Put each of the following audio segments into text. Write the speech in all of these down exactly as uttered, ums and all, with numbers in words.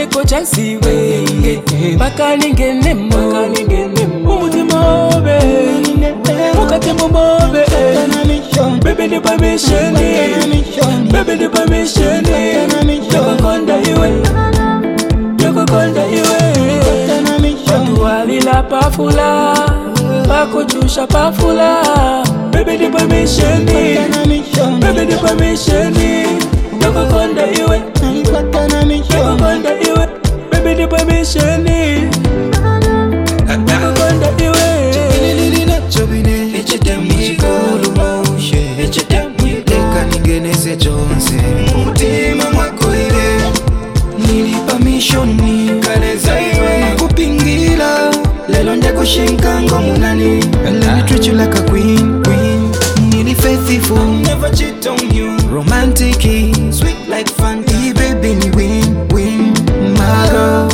Paseko chansi we Baka ningene mo Umutima obe Mukate mobe Baby the permission Baby the permission Yoko konda iwe Yoko konda iwe Watuwalila pafula Pako chusha pafula Baby the permission Baby the permission Yoko konda iwe Yoko konda iwe Baby the permission Yoko konda iwe Ngeneze jonse umutima mwako ile nilipa mishoni kaleza iwe kupingira lelo ndakushinka ngomunani let me treat you like a queen queen nili faithful never cheat on you romantic sweet like Fanta baby ni win win my girl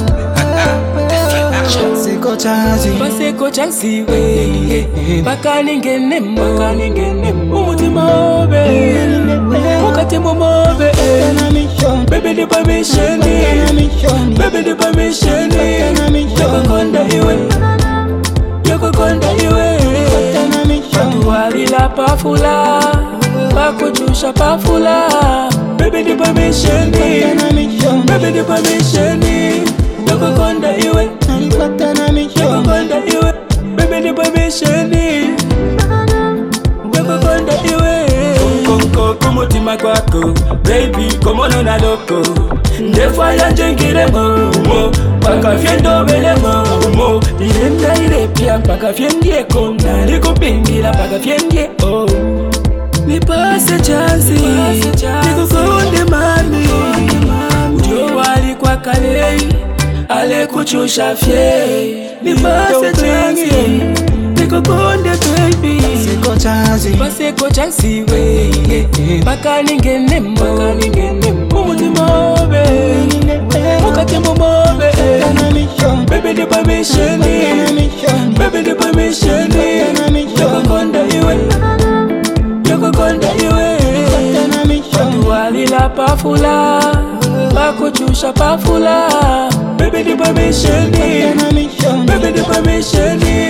Paseko chansi Paseko chansi we Baka ningene mo Umutima obe Mukate mobe Baby the permission Baby the permission Yoko konda iwe Yoko konda iwe Watuwalila pafula Pako chusha pafula Baby the permission Baby the permission Yoko konda iwe Yoko konda iwe Baby the permission Yoko konda iwe Konko kumutima kwako Baby komono na loko Ndefa ya njengire mo Paka fiendo bele mo Irenda irepia paka fiendie konda Nikupingira paka fiendie oh Nipase chansi Nikukonde mami Ujo wali kwa kalei Ale kuchusha fye Nipase chansi Nikukonde baby Paseko chansi Paseko chansi we Baka ningene mo Umutima obe Mukate mobe Baby the permission Baby the permission Yoko konda iwe Yoko konda iwe Watuwalila pafula Pako chusha pafula Baby the permission Baby the permission